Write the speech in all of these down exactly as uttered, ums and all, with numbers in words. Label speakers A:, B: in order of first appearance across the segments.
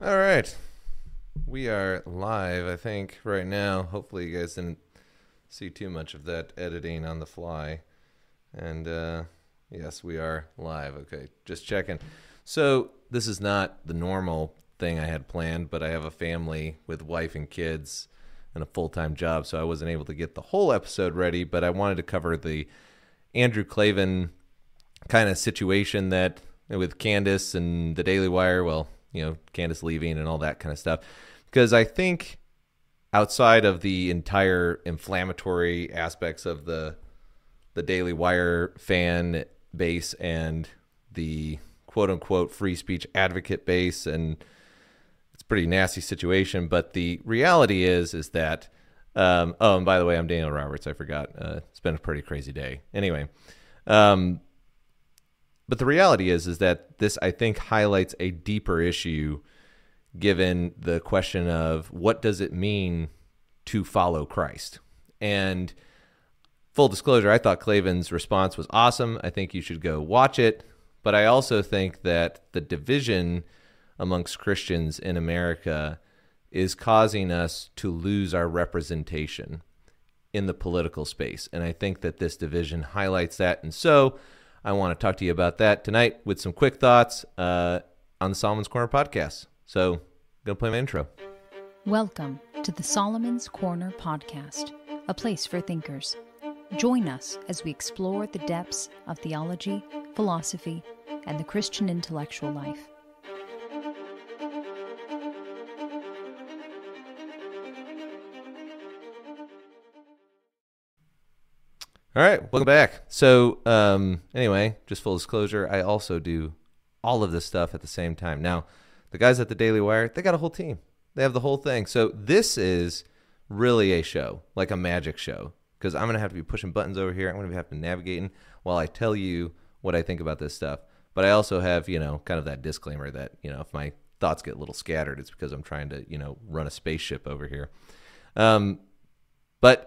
A: All right. We are live, I think, right now. Hopefully you guys didn't see too much of that editing on the fly. And uh, yes, we are live. Okay, just checking. So this is not the normal thing I had planned, but I have a family with wife and kids and a full-time job, so I wasn't able to get the whole episode ready, but I wanted to cover the Andrew Klavan kind of situation that with Candace and the Daily Wire, well, you know, Candace leaving and all that kind of stuff. Because I think outside of the entire inflammatory aspects of the the Daily Wire fan base and the quote-unquote free speech advocate base, and it's a pretty nasty situation, but the reality is is that, um, oh, and by the way, I'm Daniel Roberts. I forgot. Uh, it's been a pretty crazy day. Anyway, um, but the reality is is that this, I think, highlights a deeper issue given the question of what does it mean to follow Christ. And full disclosure, I thought Klavan's response was awesome. I think you should go watch it. But I also think that the division amongst Christians in America is causing us to lose our representation in the political space. And I think that this division highlights that. And so I want to talk to you about that tonight with some quick thoughts uh, on the Solomon's Corner podcast. So I'm going to play my intro.
B: Welcome to the Solomon's Corner podcast, a place for thinkers. Join us as we explore the depths of theology, philosophy, and the Christian intellectual life.
A: All right, welcome back. So um, anyway, just full disclosure, I also do all of this stuff at the same time. Now, the guys at the Daily Wire, they got a whole team. They have the whole thing. So this is really a show, like a magic show, because I'm going to have to be pushing buttons over here. I'm going to have to be navigating while I tell you what I think about this stuff. But I also have, you know, kind of that disclaimer that, you know, if my thoughts get a little scattered, it's because I'm trying to, you know, run a spaceship over here. Um, but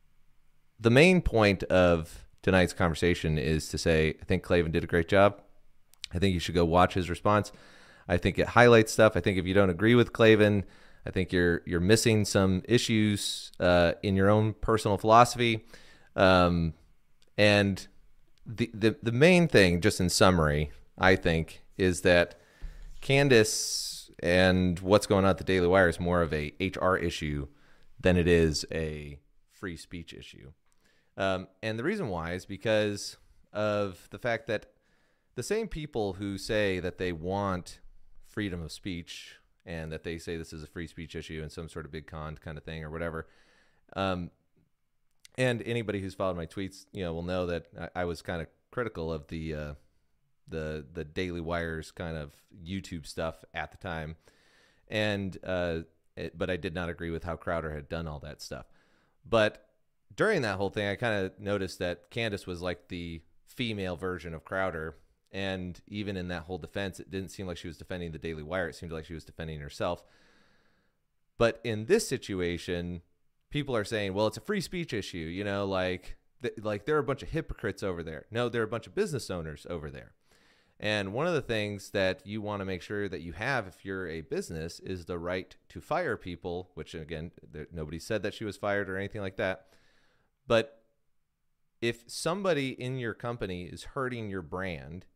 A: the main point of tonight's conversation is to say, I think Klavan did a great job. I think you should go watch his response. I think it highlights stuff. I think if you don't agree with Klavan, I think you're you're missing some issues uh, in your own personal philosophy. Um, and the, the the main thing, just in summary, I think, is that Candace and what's going on at the Daily Wire is more of a H R issue than it is a free speech issue. Um, and the reason why is because of the fact that the same people who say that they want freedom of speech and that they say this is a free speech issue and some sort of big con kind of thing or whatever. Um, and anybody who's followed my tweets, you know, will know that I, I was kind of critical of the, uh, the, the Daily Wire's kind of YouTube stuff at the time. And, uh, it, but I did not agree with how Crowder had done all that stuff. But during that whole thing, I kind of noticed that Candace was like the female version of Crowder. And even in that whole defense, it didn't seem like she was defending the Daily Wire. It seemed like she was defending herself. But in this situation, people are saying, well, it's a free speech issue. You know, like, th- like there are a bunch of hypocrites over there. No, there are a bunch of business owners over there. And one of the things that you want to make sure that you have if you're a business is the right to fire people, which, again, there, nobody said that she was fired or anything like that. But if somebody in your company is hurting your brand,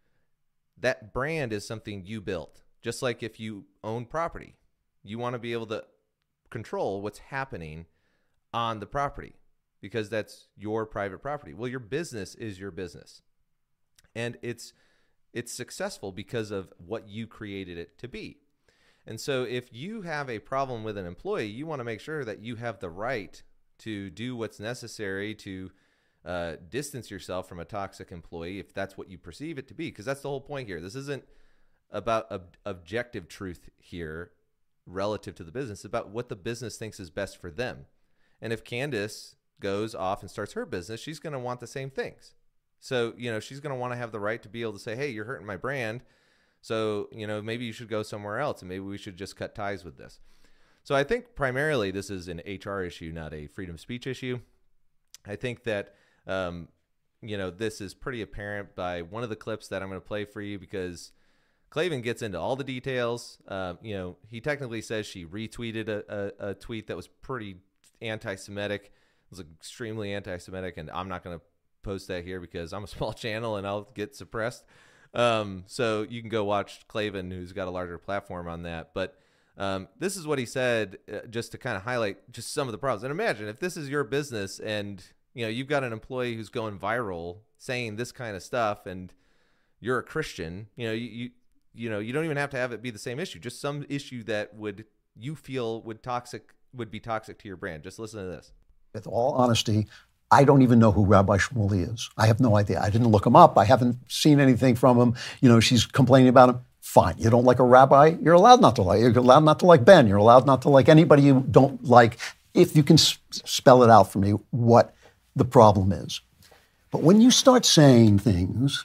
A: that brand is something you built. Just like if you own property, you want to be able to control what's happening on the property because that's your private property. Well, your business is your business. And it's it's successful because of what you created it to be. And so if you have a problem with an employee, you want to make sure that you have the right to do what's necessary to uh, distance yourself from a toxic employee if that's what you perceive it to be, because that's the whole point here. This isn't about ob- objective truth here relative to the business. It's about what the business thinks is best for them. And if Candace goes off and starts her business, she's going to want the same things. So, you know, she's going to want to have the right to be able to say, hey, you're hurting my brand. So, you know, maybe you should go somewhere else and maybe we should just cut ties with this. So I think primarily this is an H R issue, not a freedom of speech issue. I think that, um, you know, this is pretty apparent by one of the clips that I'm going to play for you because Klavan gets into all the details. Um, you know, he technically says she retweeted a, a, a tweet that was pretty anti-Semitic. It was extremely anti-Semitic, and I'm not going to post that here because I'm a small channel and I'll get suppressed. Um, so you can go watch Klavan, who's got a larger platform on that. But um, this is what he said, uh, just to kind of highlight just some of the problems. And imagine if this is your business and, you know, you've got an employee who's going viral saying this kind of stuff, and you're a Christian, you know, you, you you know, you don't even have to have it be the same issue, just some issue that would you feel would toxic would be toxic to your brand. Just listen to this.
C: With all honesty, I don't even know who Rabbi Shmuley is. I have no idea. I didn't look him up. I haven't seen anything from him. You know, she's complaining about him. Fine. You don't like a rabbi? You're allowed not to like. You're allowed not to like Ben. You're allowed not to like anybody you don't like. If you can s- spell it out for me, what the problem is. But when you start saying things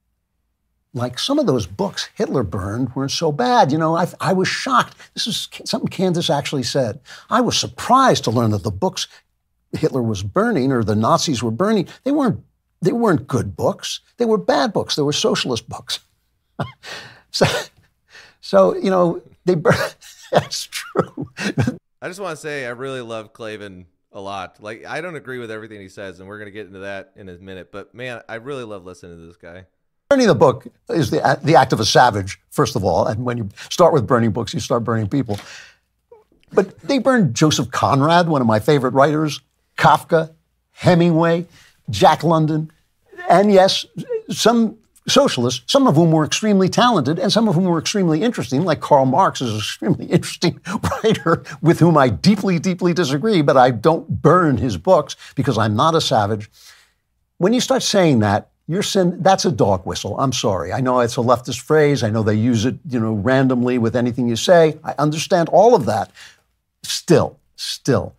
C: like some of those books Hitler burned weren't so bad. You know, I, I was shocked. This is something Candace actually said. I was surprised to learn that the books Hitler was burning or the Nazis were burning, they weren't, they weren't good books. They were bad books. They were socialist books. so, so, you know, they burned. That's true.
A: I just want to say I really love Klavan a lot. Like, I don't agree with everything he says, and we're going to get into that in a minute. But, man, I really love listening to this guy.
C: Burning the book is the, the act of a savage, first of all. And when you start with burning books, you start burning people. But they burned Joseph Conrad, one of my favorite writers, Kafka, Hemingway, Jack London, and yes, some socialists, some of whom were extremely talented and some of whom were extremely interesting, like Karl Marx is an extremely interesting writer with whom I deeply, deeply disagree, but I don't burn his books because I'm not a savage. When you start saying that, You're sin, that's a dog whistle. I'm sorry. I know it's a leftist phrase. I know they use it, you know, randomly with anything you say. I understand all of that. Still, still,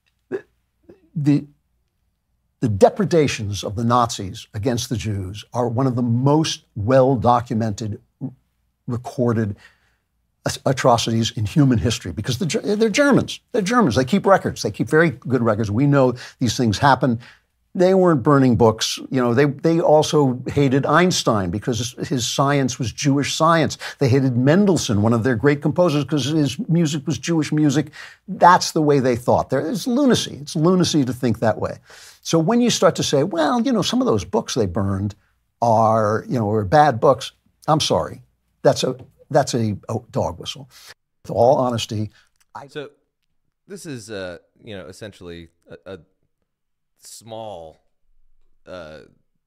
C: the, the depredations of the Nazis against the Jews are one of the most well-documented, recorded atrocities in human history because the, they're Germans. They're Germans. They keep records. They keep very good records. We know these things happen. They weren't burning books. You know, they, they also hated Einstein because his science was Jewish science. They hated Mendelssohn, one of their great composers, because his music was Jewish music. That's the way they thought. There, it's lunacy. It's lunacy to think that way. So when you start to say, well, you know, some of those books they burned are, you know, are bad books, I'm sorry. That's a, that's a, a dog whistle. With all honesty. I...
A: So this is, uh, you know, essentially a, a small uh,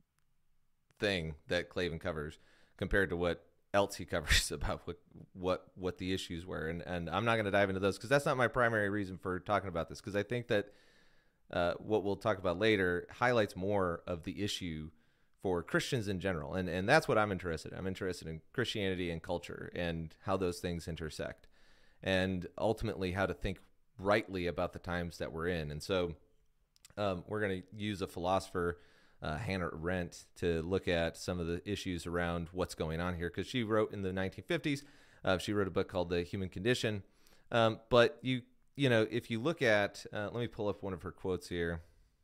A: thing that Klavan covers compared to what else he covers about what what, what the issues were. And, and I'm not going to dive into those because that's not my primary reason for talking about this, because I think that uh, what we'll talk about later highlights more of the issue for Christians in general. And, and that's what I'm interested in. I'm interested in Christianity and culture and how those things intersect and ultimately how to think rightly about the times that we're in. And so Um, we're going to use a philosopher, uh, Hannah Arendt, to look at some of the issues around what's going on here, because she wrote in the nineteen fifties. Uh, she wrote a book called The Human Condition. Um, but you, you know, if you look at, uh, let me pull up one of her quotes here.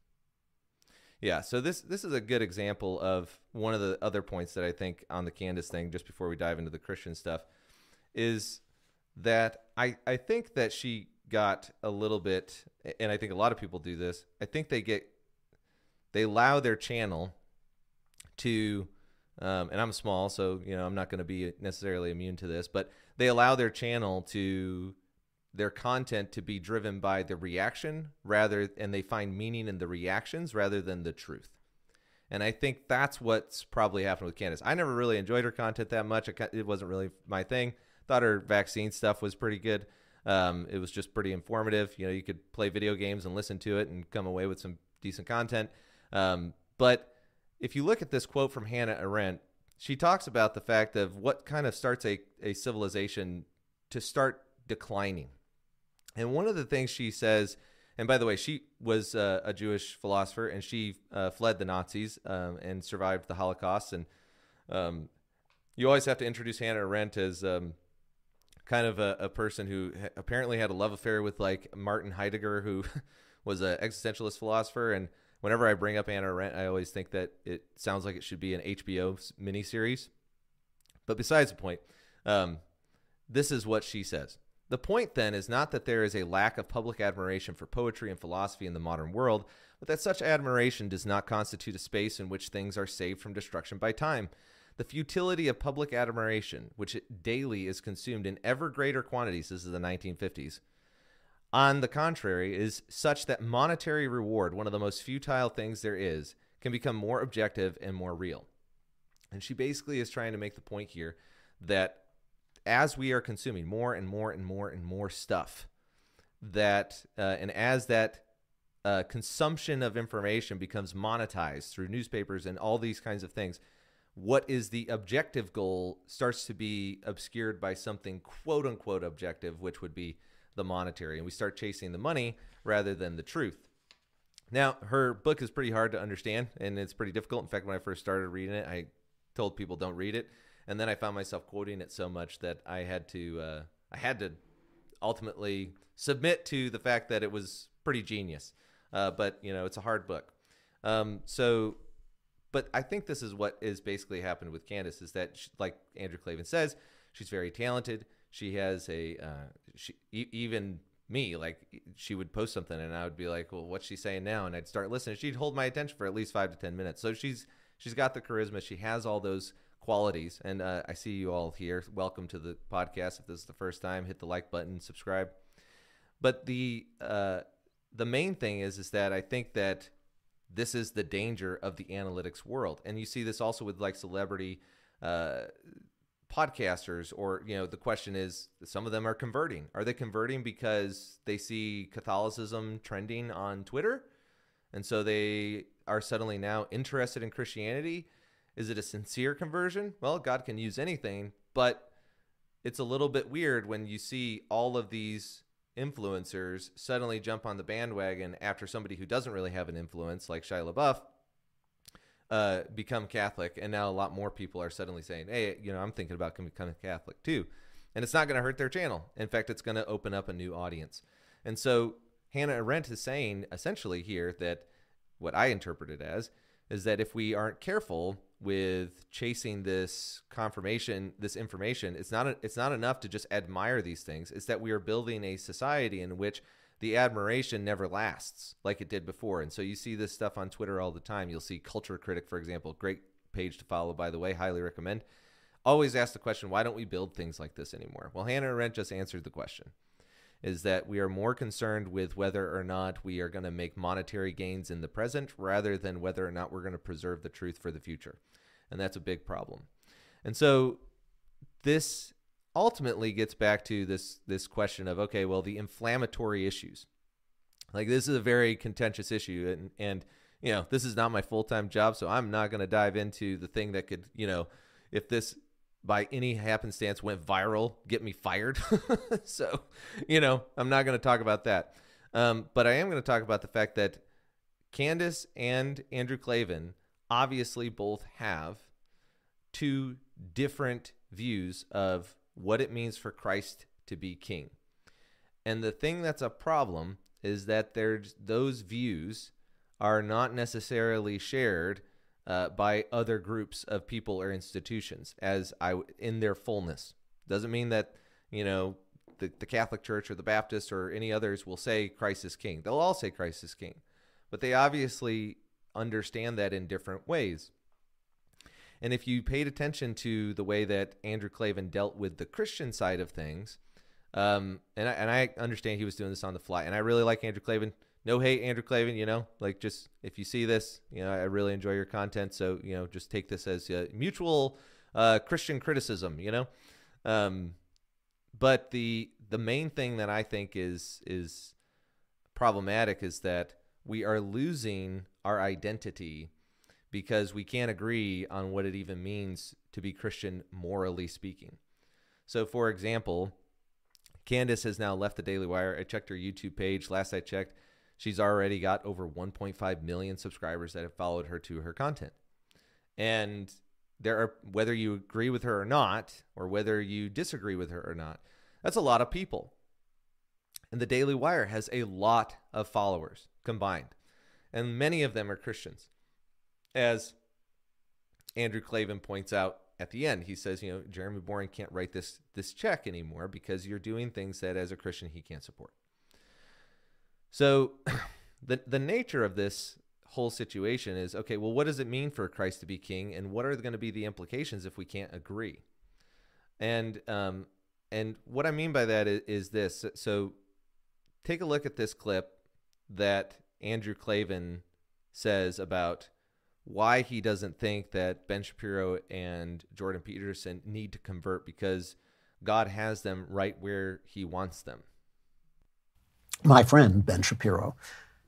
A: Yeah, so this this is a good example of one of the other points that I think on the Candace thing, just before we dive into the Christian stuff, is that I I think that she got a little bit, and I think a lot of people do this, I think they get, they allow their channel to, um, and I'm small, so, you know, I'm not going to be necessarily immune to this, but they allow their channel to, their content to be driven by the reaction rather, and they find meaning in the reactions rather than the truth. And I think that's what's probably happened with Candace. I never really enjoyed her content that much. It wasn't really my thing. Thought her vaccine stuff was pretty good. Um, it was just pretty informative. You know, you could play video games and listen to it and come away with some decent content. Um, but if you look at this quote from Hannah Arendt, she talks about the fact of what kind of starts a, a civilization to start declining. And one of the things she says, and by the way, she was uh, a Jewish philosopher, and she uh, fled the Nazis um, and survived the Holocaust. And um, you always have to introduce Hannah Arendt as um, kind of a, a person who ha- apparently had a love affair with like Martin Heidegger, who was an existentialist philosopher. And whenever I bring up Hannah Arendt, I always think that it sounds like it should be an H B O miniseries. But besides the point, Um, this is what she says. The point, then, is not that there is a lack of public admiration for poetry and philosophy in the modern world, but that such admiration does not constitute a space in which things are saved from destruction by time. The futility of public admiration, which daily is consumed in ever greater quantities, this is the nineteen fifties, on the contrary, is such that monetary reward, one of the most futile things there is, can become more objective and more real. And she basically is trying to make the point here that as we are consuming more and more and more and more stuff, that uh, and as that uh, consumption of information becomes monetized through newspapers and all these kinds of things, what is the objective goal starts to be obscured by something quote unquote objective, which would be the monetary. And we start chasing the money rather than the truth. Now, her book is pretty hard to understand and it's pretty difficult. In fact, when I first started reading it, I told people don't read it. And then I found myself quoting it so much that I had to uh, I had to ultimately submit to the fact that it was pretty genius. Uh, but, you know, it's a hard book. Um, so, but I think this is what is basically happened with Candace is that, she, like Andrew Klavan says, she's very talented. She has a, uh, she, e- even me, like she would post something and I would be like, well, what's she saying now? And I'd start listening. She'd hold my attention for at least five to ten minutes. So she's she's got the charisma. She has all those qualities. And uh, I see you all here. Welcome to the podcast. If this is the first time, hit the like button, subscribe. But the uh, the main thing is, is that I think that this is the danger of the analytics world. And you see this also with like celebrity uh, podcasters, or, you know, the question is, some of them are converting. Are they converting because they see Catholicism trending on Twitter? And so they are suddenly now interested in Christianity? Is it a sincere conversion? Well, God can use anything, but it's a little bit weird when you see all of these influencers suddenly jump on the bandwagon after somebody who doesn't really have an influence, like Shia LaBeouf, uh, become Catholic. And now a lot more people are suddenly saying, hey, you know, I'm thinking about becoming Catholic too. And it's not going to hurt their channel. In fact, it's going to open up a new audience. And so Hannah Arendt is saying essentially here that what I interpret it as is that if we aren't careful with chasing this confirmation, this information, it's not a, it's not enough to just admire these things. It's that we are building a society in which the admiration never lasts like it did before. And so you see this stuff on Twitter all the time. You'll see Culture Critic, for example, great page to follow, by the way, highly recommend. Always ask the question, why don't we build things like this anymore? Well, Hannah Arendt just answered the question. Is that we are more concerned with whether or not we are going to make monetary gains in the present rather than whether or not we're going to preserve the truth for the future. And that's a big problem. And so this ultimately gets back to this, this question of, okay, well, the inflammatory issues. Like, this is a very contentious issue. And, and you know, this is not my full-time job, so I'm not going to dive into the thing that could, you know, if this by any happenstance went viral, get me fired. So, you know, I'm not going to talk about that. Um, but I am going to talk about the fact that Candace and Andrew Klavan obviously both have two different views of what it means for Christ to be king. And the thing that's a problem is that there's those views are not necessarily shared Uh, by other groups of people or institutions as I in their fullness. Doesn't mean that, you know, the, the Catholic Church or the Baptist or any others will say Christ is king. They'll all say Christ is king. But they obviously understand that in different ways. And if you paid attention to the way that Andrew Klavan dealt with the Christian side of things, um, and, I, and I understand he was doing this on the fly, and I really like Andrew Klavan. No hate, Andrew Klavan, you know, like just if you see this, you know, I really enjoy your content. So, you know, just take this as a mutual uh, Christian criticism, you know. Um, but the the main thing that I think is is problematic is that we are losing our identity because we can't agree on what it even means to be Christian, morally speaking. So, for example, Candace has now left the Daily Wire. I checked her YouTube page. Last I checked, she's already got over one point five million subscribers that have followed her to her content. And there are, whether you agree with her or not, or whether you disagree with her or not, that's a lot of people. And the Daily Wire has a lot of followers combined. And many of them are Christians. As Andrew Klavan points out at the end, he says, you know, Jeremy Boring can't write this this check anymore because you're doing things that as a Christian he can't support. So the the nature of this whole situation is, okay, well, what does it mean for Christ to be king, and what are going to be the implications if we can't agree? And um and what I mean by that is, is this. So take a look at this clip that Andrew Klavan says about why he doesn't think that Ben Shapiro and Jordan Peterson need to convert because God has them right where he wants them.
C: My friend, Ben Shapiro.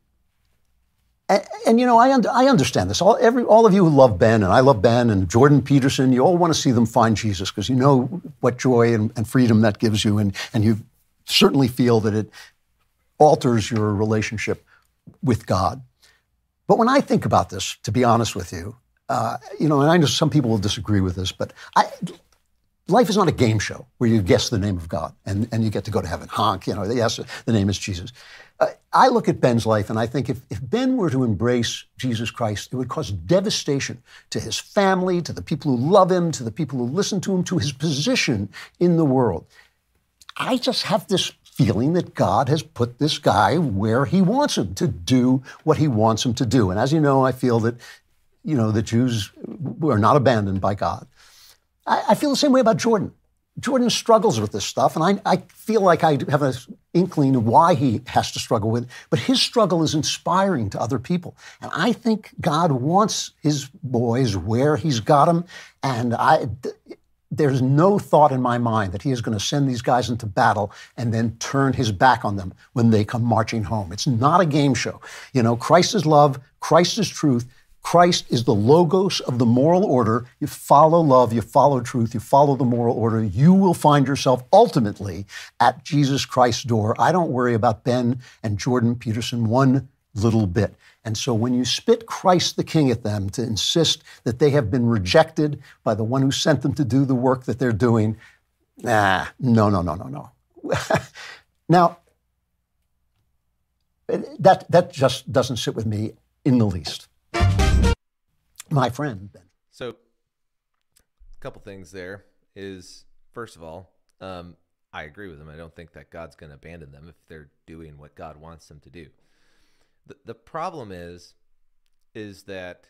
C: And, and you know, I, un- I understand this. All, every, all of you who love Ben, and I love Ben, and Jordan Peterson, you all want to see them find Jesus because you know what joy and, and freedom that gives you, and, and you certainly feel that it alters your relationship with God. But when I think about this, to be honest with you, uh, you know, and I know some people will disagree with this, but I, life is not a game show where you guess the name of God and, and you get to go to heaven. Honk, you know, yes, the name is Jesus. Uh, I look at Ben's life and I think if, if Ben were to embrace Jesus Christ, it would cause devastation to his family, to the people who love him, to the people who listen to him, to his position in the world. I just have this feeling that God has put this guy where he wants him to do what he wants him to do. And as you know, I feel that, you know, the Jews are not abandoned by God. I, I feel the same way about Jordan. Jordan struggles with this stuff, and I, I feel like I have an inkling of why he has to struggle with it. But his struggle is inspiring to other people. And I think God wants his boys where he's got them. And I... There's no thought in my mind that he is going to send these guys into battle and then turn his back on them when they come marching home. It's not a game show. You know, Christ is love. Christ is truth. Christ is the logos of the moral order. You follow love. You follow truth. You follow the moral order. You will find yourself ultimately at Jesus Christ's door. I don't worry about Ben and Jordan Peterson one little bit. And so when you spit Christ the King at them to insist that they have been rejected by the one who sent them to do the work that they're doing, nah, no, no, no, no, no. Now, that, that just doesn't sit with me in the least. My friend, Ben.
A: So a couple things there is, first of all, um, I agree with him. I don't think that God's going to abandon them if they're doing what God wants them to do. The, the problem is, is that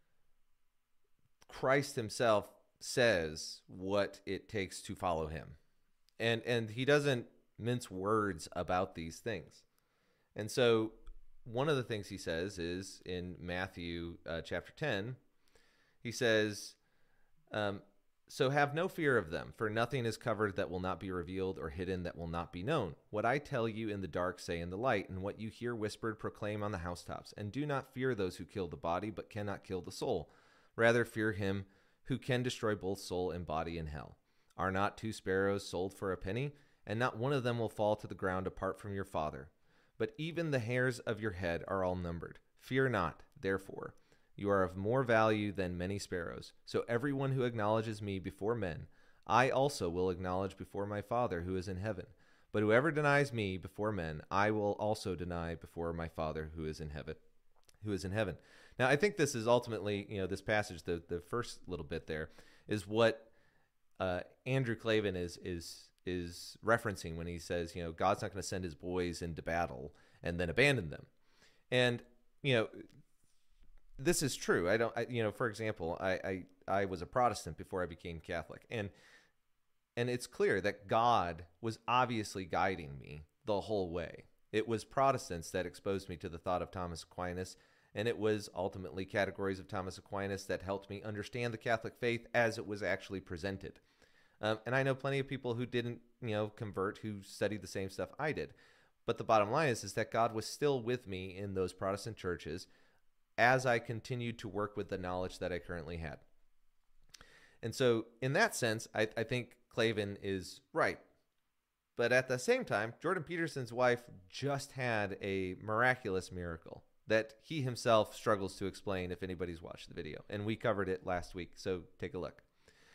A: Christ himself says what it takes to follow him. And, and he doesn't mince words about these things. And so one of the things he says is in Matthew uh, chapter ten, he says, um, so have no fear of them, for nothing is covered that will not be revealed, or hidden that will not be known. What I tell you in the dark, say in the light, and what you hear whispered, proclaim on the housetops. And do not fear those who kill the body, but cannot kill the soul. Rather fear him who can destroy both soul and body in hell. Are not two sparrows sold for a penny? And not one of them will fall to the ground apart from your Father. But even the hairs of your head are all numbered. Fear not, therefore. You are of more value than many sparrows. So everyone who acknowledges me before men, I also will acknowledge before my Father who is in heaven. But whoever denies me before men, I will also deny before my Father who is in heaven. Who is in heaven. Now, I think this is ultimately, you know, this passage, the, the first little bit there, is what uh, Andrew Klavan is is is referencing when he says, you know, God's not going to send his boys into battle and then abandon them. And, you know, this is true. I don't, I, you know, for example, I, I, I was a Protestant before I became Catholic, and, and it's clear that God was obviously guiding me the whole way. It was Protestants that exposed me to the thought of Thomas Aquinas, and it was ultimately categories of Thomas Aquinas that helped me understand the Catholic faith as it was actually presented. Um, and I know plenty of people who didn't, you know, convert, who studied the same stuff I did. But the bottom line is, is that God was still with me in those Protestant churches as I continued to work with the knowledge that I currently had. And so in that sense, I, I think Klavan is right. But at the same time, Jordan Peterson's wife just had a miraculous miracle that he himself struggles to explain if anybody's watched the video. And we covered it last week, so take a look.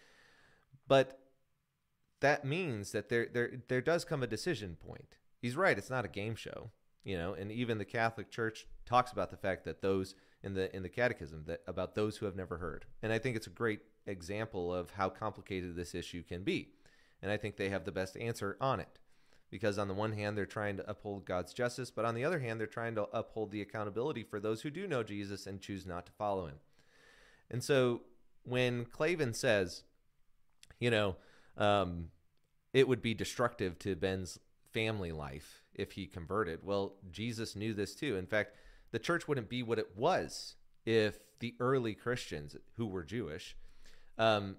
A: But that means that there there there does come a decision point. He's right, it's not a game show, you know, and even the Catholic Church talks about the fact that those in the in the Catechism that about those who have never heard. And I think it's a great example of how complicated this issue can be. And I think they have the best answer on it. Because on the one hand, they're trying to uphold God's justice, but on the other hand, they're trying to uphold the accountability for those who do know Jesus and choose not to follow him. And so when Klavan says, you know, um, it would be destructive to Ben's family life if he converted, well, Jesus knew this too. In fact, the church wouldn't be what it was if the early Christians who were Jewish um,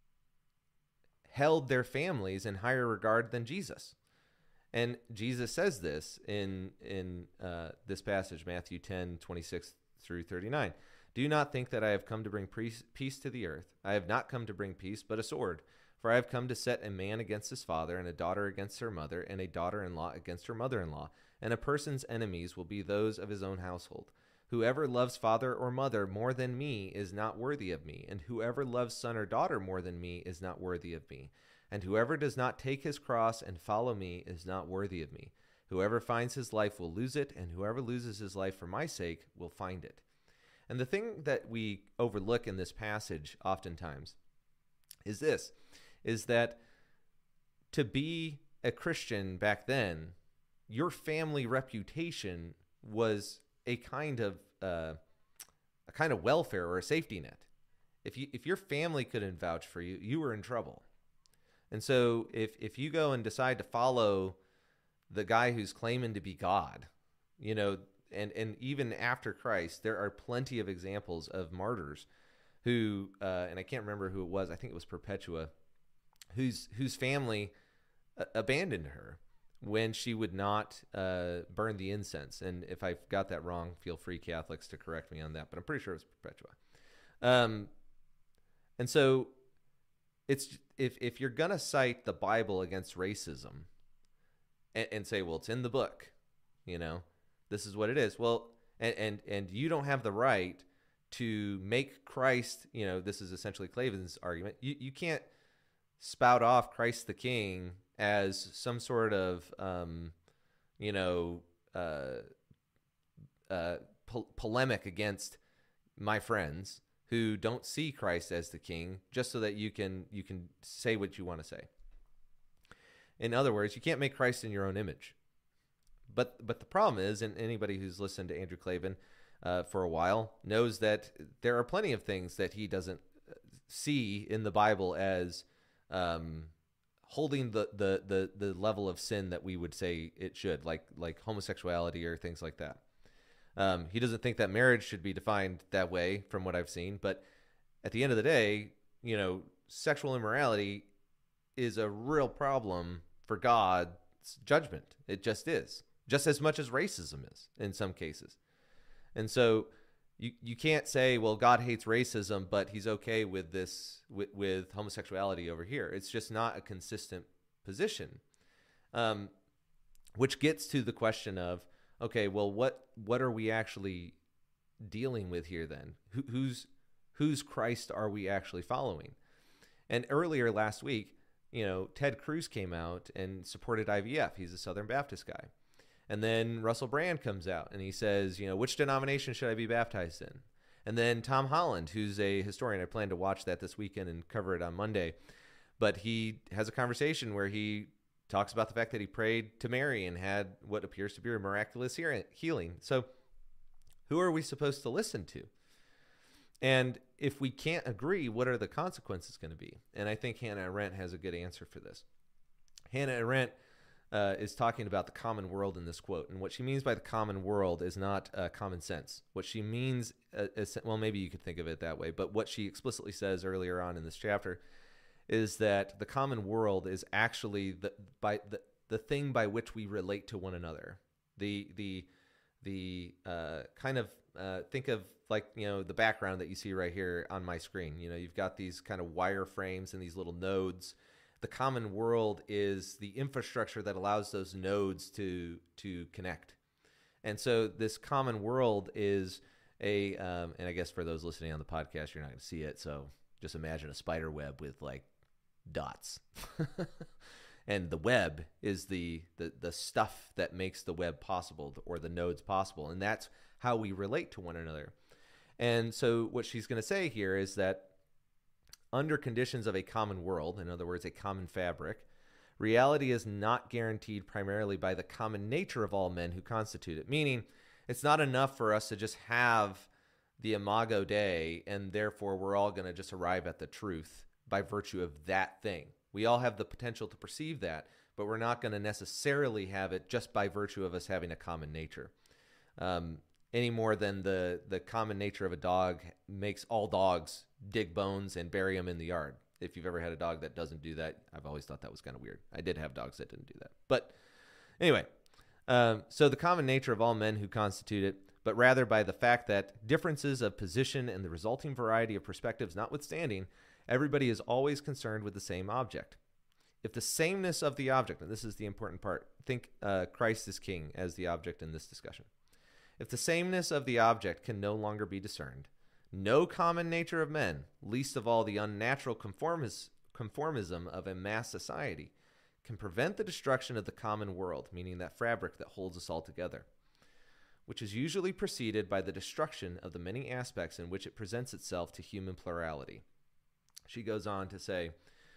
A: held their families in higher regard than Jesus. And Jesus says this in in uh, this passage, Matthew ten, twenty-six through thirty-nine. Do not think that I have come to bring peace to the earth. I have not come to bring peace, but a sword. For I have come to set a man against his father, and a daughter against her mother, and a daughter-in-law against her mother-in-law. And a person's enemies will be those of his own household. Whoever loves father or mother more than me is not worthy of me, and whoever loves son or daughter more than me is not worthy of me. And whoever does not take his cross and follow me is not worthy of me. Whoever finds his life will lose it, and whoever loses his life for my sake will find it. And the thing that we overlook in this passage oftentimes is this, is that to be a Christian back then, your family reputation was a kind of uh, a kind of welfare or a safety net. If you if your family couldn't vouch for you, you were in trouble. And so if if you go and decide to follow the guy who's claiming to be God, you know, and, and even after Christ, there are plenty of examples of martyrs who, uh, and I can't remember who it was, I think it was Perpetua, whose whose family uh, abandoned her when she would not uh, burn the incense. And if I've got that wrong, feel free, Catholics, to correct me on that, but I'm pretty sure it was Perpetua. Um, and so it's if if you're going to cite the Bible against racism and, and say, well, it's in the book, you know, this is what it is. Well, and, and, and you don't have the right to make Christ, you know, this is essentially Klavan's argument. You, you can't spout off Christ the King as some sort of, um, you know, uh, uh, po- polemic against my friends who don't see Christ as the King, just so that you can you can say what you want to say. In other words, you can't make Christ in your own image. But but the problem is, and anybody who's listened to Andrew Klavan uh, for a while knows that there are plenty of things that he doesn't see in the Bible as um, holding the, the the the level of sin that we would say it should, like like homosexuality or things like that. Um, he doesn't think that marriage should be defined that way from what I've seen. But at the end of the day, you know, sexual immorality is a real problem for God's judgment. It just is, just as much as racism is in some cases. And so you you can't say, well, God hates racism, but he's okay with this, with, with homosexuality over here. It's just not a consistent position. Um, which gets to the question of, okay, well, what what are we actually dealing with here then? Who, who's whose Christ are we actually following? And earlier last week, you know, Ted Cruz came out and supported I V F. He's a Southern Baptist guy. And then Russell Brand comes out and he says, you know, which denomination should I be baptized in? And then Tom Holland, who's a historian, I plan to watch that this weekend and cover it on Monday. But he has a conversation where he talks about the fact that he prayed to Mary and had what appears to be a miraculous healing. So who are we supposed to listen to? And if we can't agree, what are the consequences going to be? And I think Hannah Arendt has a good answer for this. Hannah Arendt uh, is talking about the common world in this quote. And what she means by the common world is not uh, common sense. What she means, uh, is, well, maybe you could think of it that way, but what she explicitly says earlier on in this chapter is that the common world is actually the by the, the thing by which we relate to one another. The the the uh, kind of uh, think of like, you know, the background that you see right here on my screen. You know, you've got these kind of wire frames and these little nodes. The common world is the infrastructure that allows those nodes to to connect. And so this common world is a um, and I guess for those listening on the podcast, you're not going to see it, so just imagine a spider web with like dots. And the web is the, the the stuff that makes the web possible, or the nodes possible, and that's how we relate to one another. And so what she's going to say here is that under conditions of a common world, in other words, a common fabric, reality is not guaranteed primarily by the common nature of all men who constitute it. Meaning, it's not enough for us to just have the Imago Dei and therefore we're all going to just arrive at the truth by virtue of that thing. We all have the potential to perceive that, but we're not going to necessarily have it just by virtue of us having a common nature. Um, any more than the, the common nature of a dog makes all dogs dig bones and bury them in the yard. If you've ever had a dog that doesn't do that, I've always thought that was kind of weird. I did have dogs that didn't do that. But anyway, um, so the common nature of all men who constitute it, but rather by the fact that differences of position and the resulting variety of perspectives notwithstanding, everybody is always concerned with the same object. If the sameness of the object, and this is the important part, think uh, Christ is king as the object in this discussion. If the sameness of the object can no longer be discerned, no common nature of men, least of all the unnatural conformis- conformism of a mass society, can prevent the destruction of the common world, meaning that fabric that holds us all together, which is usually preceded by the destruction of the many aspects in which it presents itself to human plurality. She goes on to say,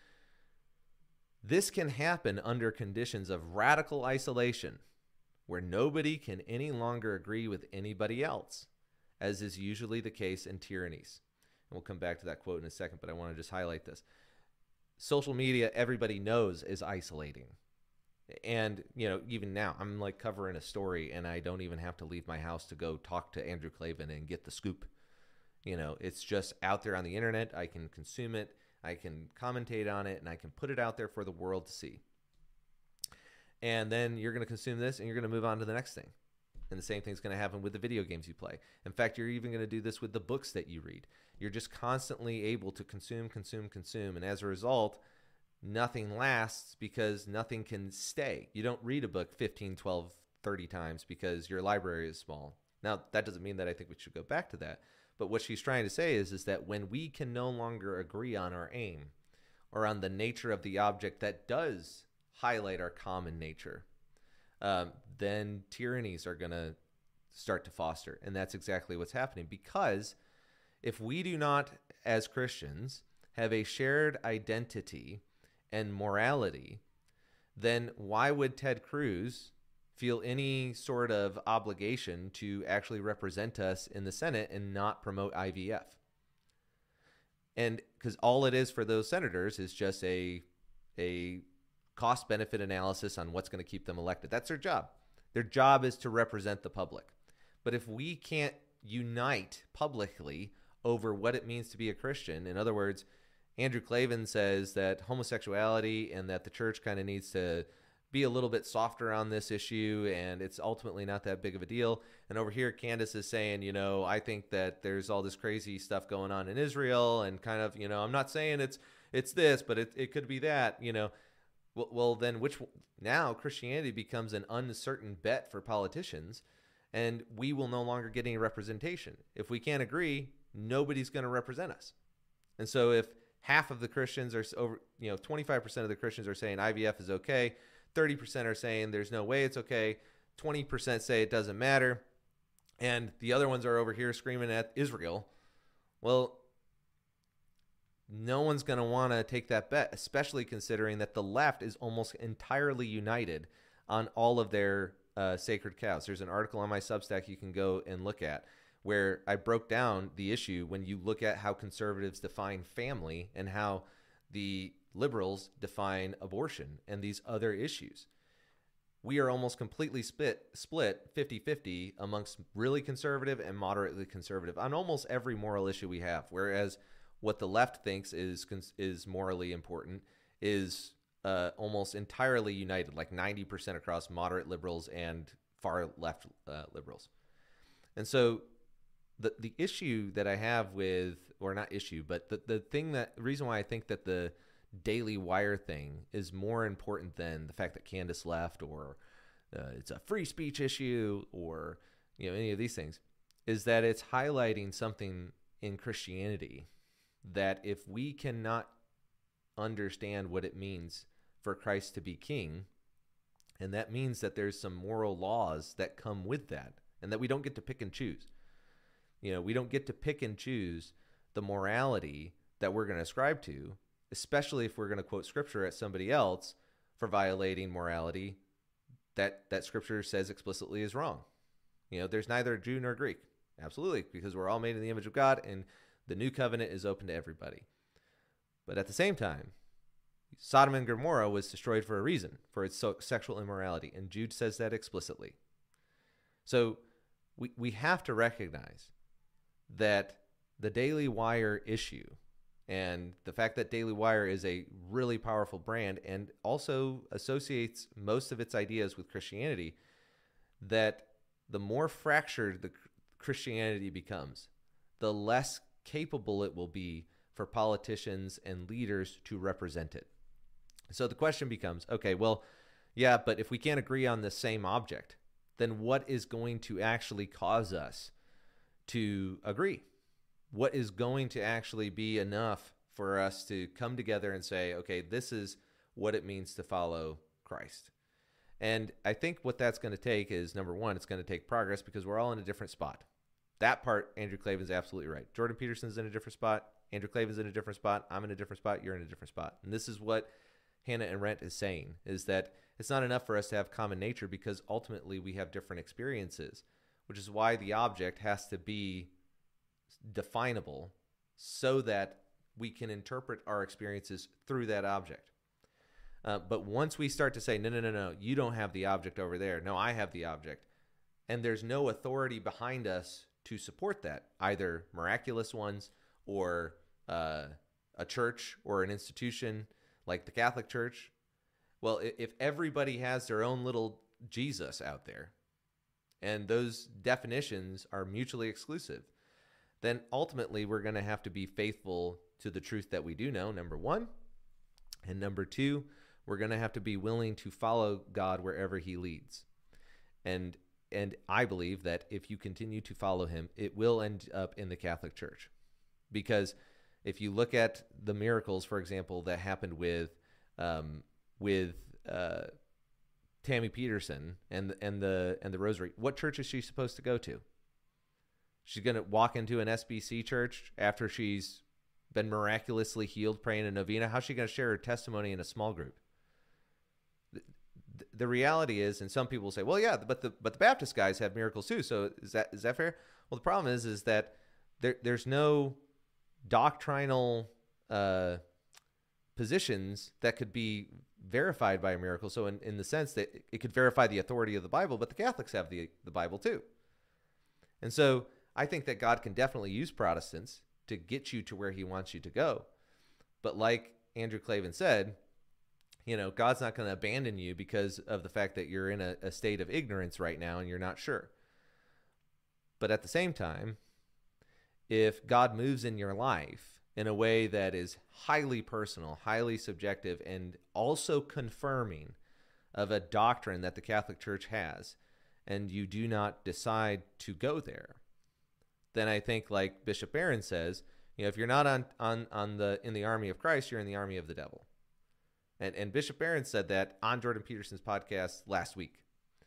A: this can happen under conditions of radical isolation, where nobody can any longer agree with anybody else, as is usually the case in tyrannies. And we'll come back to that quote in a second, but I want to just highlight this. Social media, everybody knows, is isolating. And, you know, even now, I'm like covering a story and I don't even have to leave my house to go talk to Andrew Klavan and get the scoop. You know, it's just out there on the internet. I can consume it, I can commentate on it, and I can put it out there for the world to see. And then you're going to consume this and you're going to move on to the next thing. And the same thing's going to happen with the video games you play. In fact, you're even going to do this with the books that you read. You're just constantly able to consume, consume, consume. And as a result, nothing lasts because nothing can stay. You don't read a book fifteen, twelve, thirty times because your library is small. Now, that doesn't mean that I think we should go back to that. But what she's trying to say is, is that when we can no longer agree on our aim or on the nature of the object that does highlight our common nature, um, then tyrannies are going to start to foster. And that's exactly what's happening. Because if we do not, as Christians, have a shared identity and morality, then why would Ted Cruz feel any sort of obligation to actually represent us in the Senate and not promote I V F? And because all it is for those senators is just a a cost-benefit analysis on what's going to keep them elected. That's their job. Their job is to represent the public. But if we can't unite publicly over what it means to be a Christian, in other words, Andrew Klavan says that homosexuality and that the church kind of needs to be a little bit softer on this issue and it's ultimately not that big of a deal. And over here, Candace is saying, you know, I think that there's all this crazy stuff going on in Israel and kind of, you know, I'm not saying it's it's this, but it, it could be that, you know. Well, well, then which now Christianity becomes an uncertain bet for politicians, and we will no longer get any representation. If we can't agree, nobody's going to represent us. And so if half of the Christians are over, you know, twenty-five percent of the Christians are saying I V F is okay, thirty percent are saying there's no way it's okay, twenty percent say it doesn't matter, and the other ones are over here screaming at Israel, well, no one's going to want to take that bet, especially considering that the left is almost entirely united on all of their uh, sacred cows. There's an article on my Substack you can go and look at where I broke down the issue when you look at how conservatives define family and how the liberals define abortion and these other issues. We are almost completely split, split fifty-fifty amongst really conservative and moderately conservative on almost every moral issue we have, whereas what the left thinks is is morally important is uh, almost entirely united, like ninety percent across moderate liberals and far left uh, liberals. And so the the issue that I have with, or not issue, but the, the thing that, the reason why I think that the Daily Wire thing is more important than the fact that Candace left or uh, it's a free speech issue or, you know, any of these things, is that it's highlighting something in Christianity that if we cannot understand what it means for Christ to be king, and that means that there's some moral laws that come with that, and that we don't get to pick and choose. You know, we don't get to pick and choose the morality that we're going to ascribe to, especially if we're going to quote scripture at somebody else for violating morality that that scripture says explicitly is wrong. You know, there's neither Jew nor Greek. Absolutely, because we're all made in the image of God, and the new covenant is open to everybody. But at the same time, Sodom and Gomorrah was destroyed for a reason, for its so- sexual immorality, and Jude says that explicitly. So we we have to recognize that the Daily Wire issue and the fact that Daily Wire is a really powerful brand and also associates most of its ideas with Christianity, that the more fractured the Christianity becomes, the less capable it will be for politicians and leaders to represent it. So the question becomes, okay, well, yeah, but if we can't agree on the same object, then what is going to actually cause us to agree? What is going to actually be enough for us to come together and say, okay, this is what it means to follow Christ? And I think what that's going to take is, number one, it's going to take progress because we're all in a different spot. That part, Andrew Klavan's absolutely right. Jordan Peterson's in a different spot. Andrew Klavan's in a different spot. I'm in a different spot. You're in a different spot. And this is what Hannah Arendt is saying, is that it's not enough for us to have common nature because ultimately we have different experiences, which is why the object has to be definable so that we can interpret our experiences through that object. Uh, but once we start to say, no, no, no, no, you don't have the object over there. No, I have the object. And there's no authority behind us to support that, either miraculous ones or uh, a church or an institution like the Catholic Church. Well, if everybody has their own little Jesus out there and those definitions are mutually exclusive, then ultimately we're going to have to be faithful to the truth that we do know, number one. And number two, we're going to have to be willing to follow God wherever he leads. And and I believe that if you continue to follow him, it will end up in the Catholic Church. Because if you look at the miracles, for example, that happened with um, with uh, Tammy Peterson and and the and the Rosary, what church is she supposed to go to? She's going to walk into an S B C church after she's been miraculously healed praying a novena? How's she going to share her testimony in a small group? The, the reality is, and some people say, well, yeah, but the but the Baptist guys have miracles too. So is that is that fair? Well, the problem is is that there there's no doctrinal uh, positions that could be verified by a miracle. So in, in the sense that it could verify the authority of the Bible, but the Catholics have the, the Bible too. And so I think that God can definitely use Protestants to get you to where he wants you to go. But like Andrew Klavan said, you know, God's not going to abandon you because of the fact that you're in a, a state of ignorance right now and you're not sure. But at the same time, if God moves in your life in a way that is highly personal, highly subjective, and also confirming of a doctrine that the Catholic Church has, and you do not decide to go there, then I think, like Bishop Barron says, you know, if you're not on, on, on the in the army of Christ, you're in the army of the devil. And and Bishop Barron said that on Jordan Peterson's podcast last week.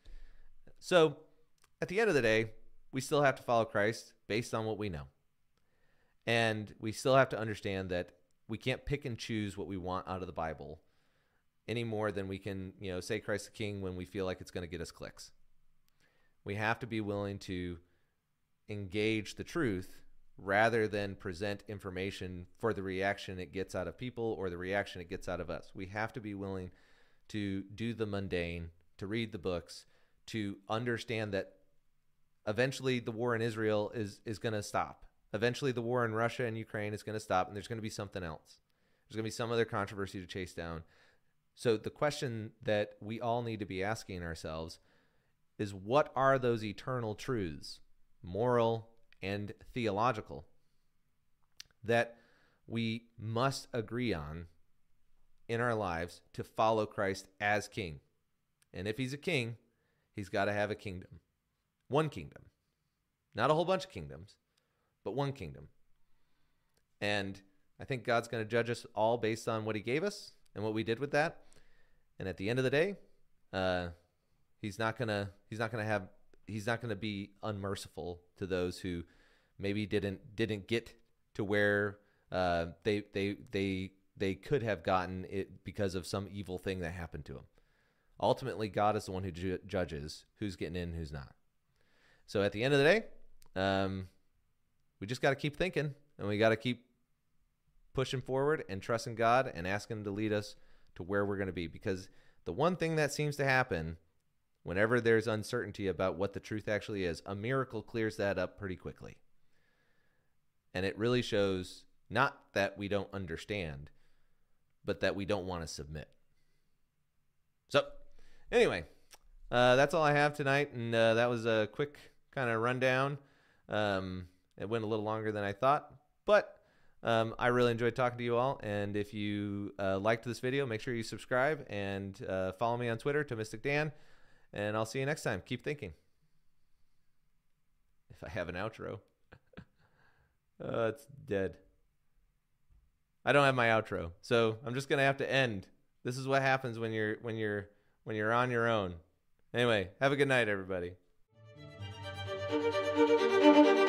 A: So at the end of the day, we still have to follow Christ based on what we know. And we still have to understand that we can't pick and choose what we want out of the Bible any more than we can, you know, say Christ the King when we feel like it's going to get us clicks. We have to be willing to engage the truth rather than present information for the reaction it gets out of people or the reaction it gets out of us. We have to be willing to do the mundane, to read the books, to understand that eventually the war in Israel is, is going to stop. Eventually the war in Russia and Ukraine is going to stop, and there's going to be something else. There's going to be some other controversy to chase down. So the question that we all need to be asking ourselves is, what are those eternal truths, moral and theological, that we must agree on in our lives to follow Christ as king? And if he's a king, he's got to have a kingdom. One kingdom. Not a whole bunch of kingdoms, but one kingdom. And I think God's going to judge us all based on what he gave us and what we did with that. And at the end of the day, uh, he's not going to he's not going to have he's not going to be unmerciful to those who maybe didn't didn't get to where uh, they they they they could have gotten it because of some evil thing that happened to them. Ultimately, God is the one who ju- judges who's getting in and who's not. So at the end of the day, um, we just got to keep thinking, and we got to keep pushing forward and trusting God and asking Him to lead us to where we're going to be. Because the one thing that seems to happen whenever there's uncertainty about what the truth actually is, a miracle clears that up pretty quickly. And it really shows not that we don't understand, but that we don't want to submit. So, anyway, uh, that's all I have tonight, and uh, that was a quick kind of rundown. Um, it went a little longer than I thought, but um, I really enjoyed talking to you all, and if you uh, liked this video, make sure you subscribe and uh, follow me on Twitter, Thomistic Dan, and I'll see you next time. Keep thinking. If I have an outro. uh, it's dead. I don't have my outro, so I'm just gonna have to end. This is what happens when you're when you're when you're on your own. Anyway, have a good night, everybody.